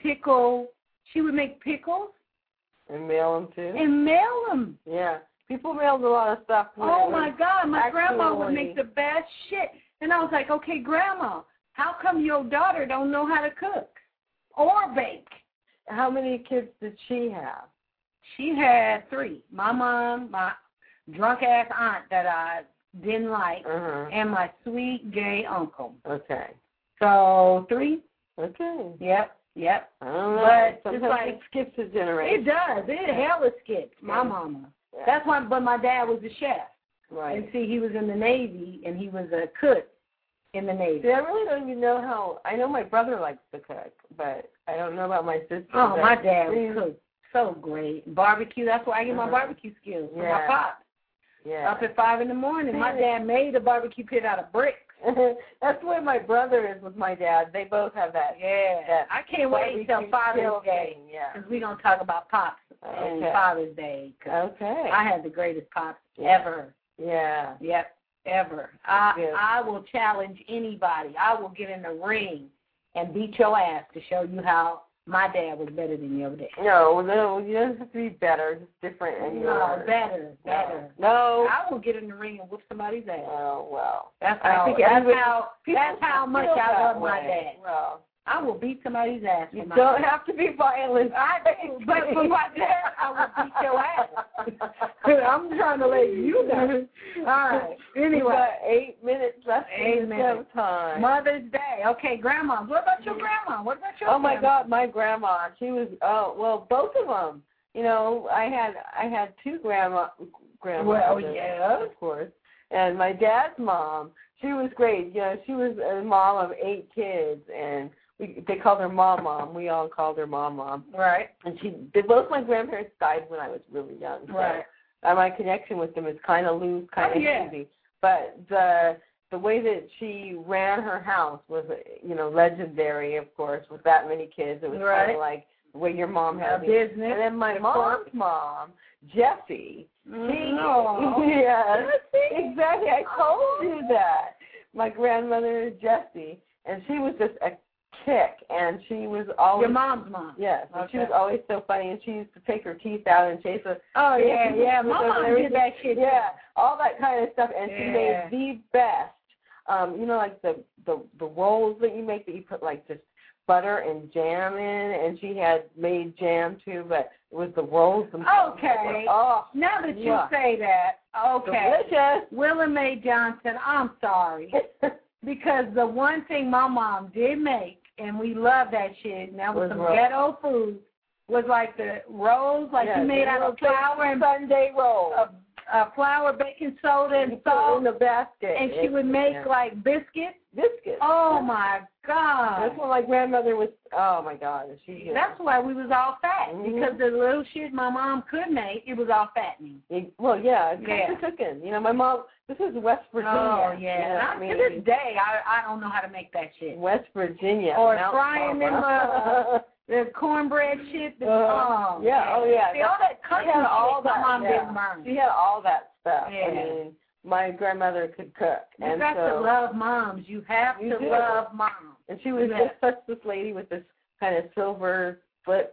make pickles.
And mail them, too?
And mail them.
Yeah. People mailed a lot of stuff.
Oh, my God. My grandma would make the best shit. And I was like, okay, Grandma, how come your daughter don't know how to cook or bake?
How many kids did she have?
She had 3. My mom, my drunk-ass aunt that I didn't like, and my sweet gay uncle.
Okay.
So 3.
Okay.
Yep.
I don't know.
But
sometimes it skips a generation.
It does. It hella skips. My mama. Yeah. That's why. But my dad was a chef.
Right.
And see, he was in the Navy, and he was a cook in the Navy.
See, I really don't even know how. I know my brother likes to cook, but I don't know about my sister.
Oh, my dad cooked so great. Barbecue. That's why I get my barbecue skills from my pops.
Yeah.
Up at 5 a.m, my dad made a barbecue pit out of bricks.
That's the way my brother is with my dad. They both have that.
Yeah.
That
I can't wait until Father's Day. Because we're going to talk about Pops and Father's Day.
Okay.
I had the greatest Pops ever.
Yeah.
Yep, ever. I will challenge anybody. I will get in the ring and beat your ass to show you how my dad was better than your dad.
No, you don't have to be better. Just different.
No, better.
No.
I will get in the ring and whoop somebody's ass.
Oh, well.
That's how much I love my dad.
Well,
I will beat somebody's ass.
You don't have to be violent.
But for my dad, I will beat your ass. I'm trying to let you know. All right. Anyway.
We got 8 minutes left.
8 minutes.
Time.
Mother's Day. Okay, Grandma. What about your grandma? What about your
grandma? My God, my grandma. She was, both of them. You know, I had 2 grandmas.
Well, yeah.
Of course. And my dad's mom, she was great. You know, she was a mom of 8 kids, and they called her Mom. We all called her Mom.
Right.
And both my grandparents died when I was really young. So
right.
My connection with them is kind of loose, kind of easy. But the way that she ran her house was, legendary, of course, with that many kids. It was kind of like the way your mom had
a business.
And then my mom's mom, Jessie. Exactly. I told you that. My grandmother, Jessie, and she was just a Chick, and she was always...
Your mom's mom?
Yes.
Okay.
She was always so funny, and she used to take her teeth out and chase us.
Oh, yeah. My mom did that shit.
Yeah, all that kind of stuff, and she made the best. Like the rolls that you make that you put like just butter and jam in, and she had made jam too, but it was the rolls themselves.
Okay.
Oh,
now that you say that, okay.
Delicious.
Willa Mae Johnson, I'm sorry. Because the one thing my mom did make, and we love that shit, and that was some ghetto food, was like the rolls, like you made out of flour and
Sunday rolls.
Flour, baking soda, and salt
in the basket.
And she would make like biscuits. Oh my God.
That's when my grandmother was. Oh my God.
That's why we was all fat, because the little shit my mom could make, it was all fattening.
Well, yeah, it's cooking. My mom. This is West Virginia.
Oh yeah. To this day, I don't know how to make that shit.
West Virginia.
Or frying them the cornbread shit.
Yeah. Oh yeah.
See, all that country shit my mom didn't learn.
She had all that stuff.
Yeah.
I mean, my grandmother could cook.
You got to love moms. You have to love moms.
And she was just such this lady with this kind of silver foot.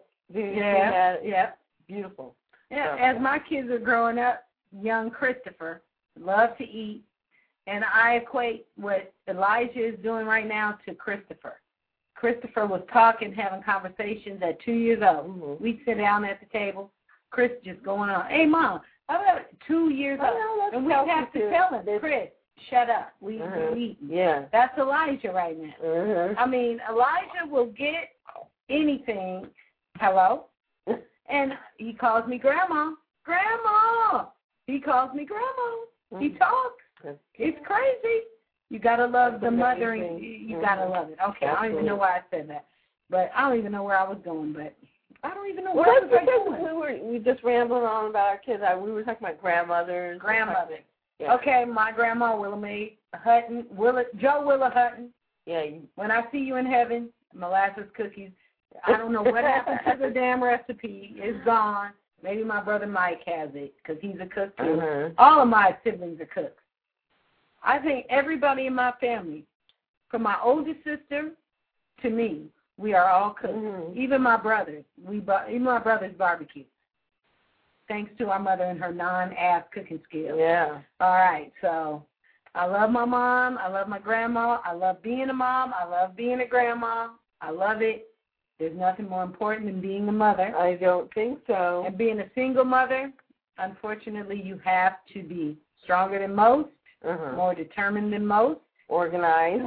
Yeah.
Beautiful.
Yeah. As my kids are growing up, young Christopher loved to eat, and I equate what Elijah is doing right now to Christopher. Christopher was talking, having conversations at 2 years old.
Mm-hmm.
We'd sit down at the table. Chris just going on, hey, Mom, how about 2 years old? And we'd have to tell him, Chris, shut up. We eating.
Yeah.
That's Elijah right now.
Mm-hmm.
I mean, Elijah will get anything. Hello? And he calls me Grandma. Grandma! He calls me Grandma. Mm-hmm. He talks. It's crazy. You got to love the mothering. You got to love it. Okay, I don't even know why I said that. But I don't even know where I was going, but I don't even know where I was going.
We just rambling on about our kids. We were talking about grandmothers.
Grandmother. Yeah. Okay, my grandma, Willa Mae Hutton, Joe Willa Hutton.
Yeah.
When I see you in heaven, molasses cookies. I don't know what happened to the damn recipe. It's gone. Maybe my brother Mike has it because he's a cook too. All of my siblings are cooks. I think everybody in my family, from my oldest sister to me, we are all cooks. Mm-hmm. Even my brothers. Even my brothers barbecue. Thanks to our mother and her non-ass cooking skills.
Yeah.
All right. So I love my mom. I love my grandma. I love being a mom. I love being a grandma. I love it. There's nothing more important than being a mother.
I don't think so.
And being a single mother, unfortunately, you have to be stronger than most, more determined than most.
Organized.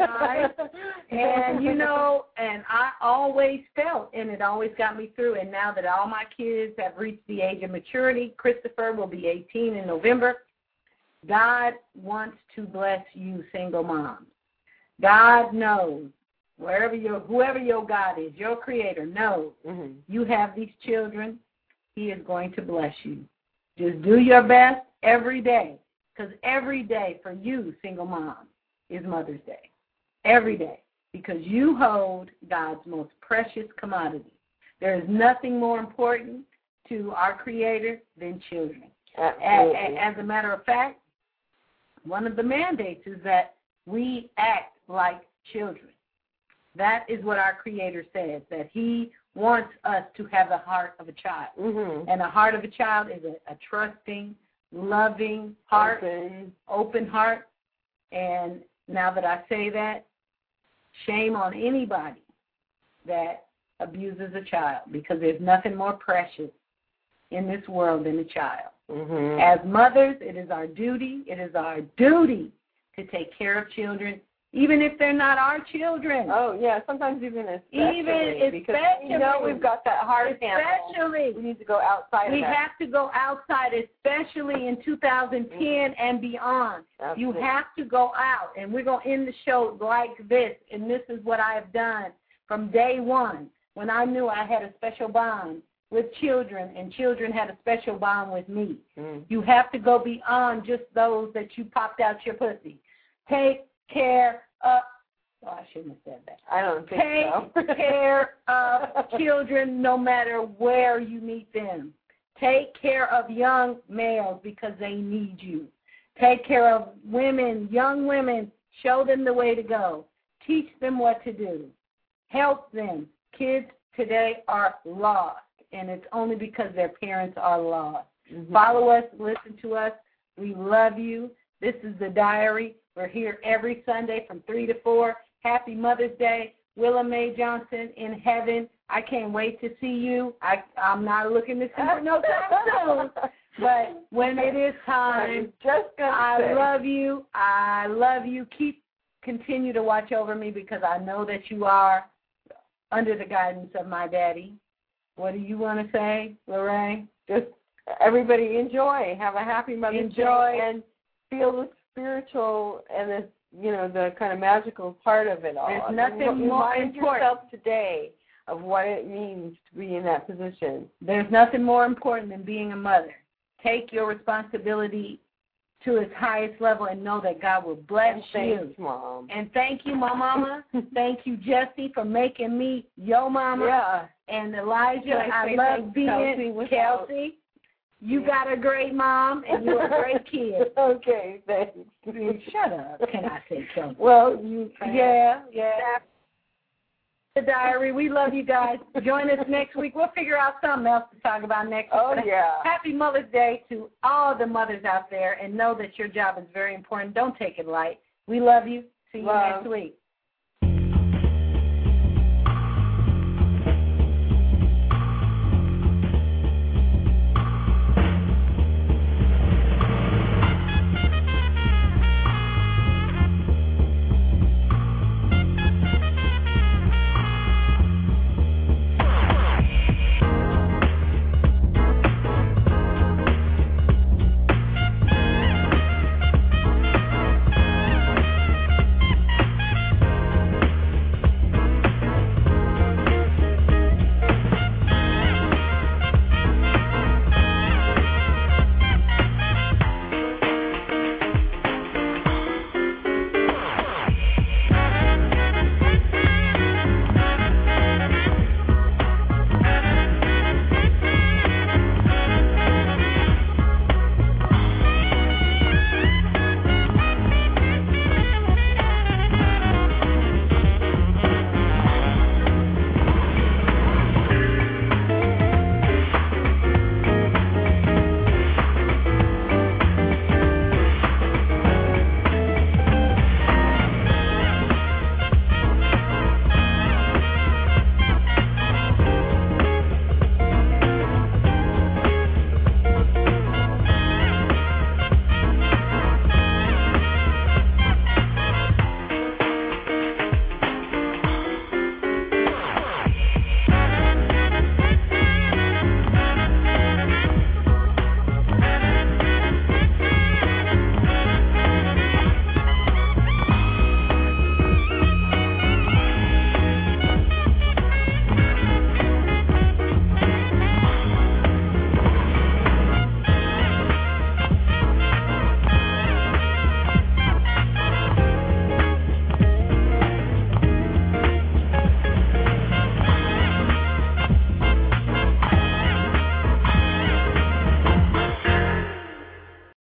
And, and I always felt, and it always got me through, and now that all my kids have reached the age of maturity, Christopher will be 18 in November, God wants to bless you single moms. God knows, whoever your God is, your creator knows you have these children, he is going to bless you. Just do your best every day, because every day for you, single moms, is Mother's Day. Every day. Because you hold God's most precious commodity. There is nothing more important to our Creator than children. As a matter of fact, one of the mandates is that we act like children. That is what our Creator says, that he wants us to have the heart of a child. And the heart of a child is a trusting, loving heart, open heart. And now that I say that, shame on anybody that abuses a child, because there's nothing more precious in this world than a child. As mothers, it is our duty to take care of children, even if they're not our children.
Oh, yeah, sometimes especially. Because we've got that hard handle. We need to go outside
We have to go outside, especially in 2010 and beyond. Absolutely. You have to go out, and we're going to end the show like this, and this is what I have done from day one, when I knew I had a special bond with children, and children had a special bond with me. You have to go beyond just those that you popped out your pussy. Take care of, I shouldn't have said that.
I don't think so.
Take care of children no matter where you meet them. Take care of young males because they need you. Take care of women, young women. Show them the way to go. Teach them what to do. Help them. Kids today are lost, and it's only because their parents are lost. Mm-hmm. Follow us, listen to us. We love you. This is The Diary. We're here every Sunday from 3 to 4. Happy Mother's Day. Willa Mae Johnson in heaven. I can't wait to see you. I'm not looking to see you no time soon. But when it is time, I love you. I love you. Continue to watch over me because I know that you are under the guidance of my daddy. What do you want to say, Lorraine?
Just everybody enjoy. Have a happy Mother's Day and feel the spiritual and the the kind of magical part of it all.
There's nothing more important.
Yourself today of what it means to be in that position.
There's nothing more important than being a mother. Take your responsibility to its highest level and know that God will bless you.
Thanks, Mom.
And thank you, my mama. Thank you, Jesse, for making me your mama.
Yeah.
And Elijah, I love being Kelsey. You got a great mom, and you're a great kid.
Okay, thanks.
Shut up. Can I say Kelsey?
Well,
yeah. The Diary. We love you guys. Join us next week. We'll figure out something else to talk about next week.
Oh, yeah.
Happy Mother's Day to all the mothers out there, and know that your job is very important. Don't take it light. We love you. See you next week.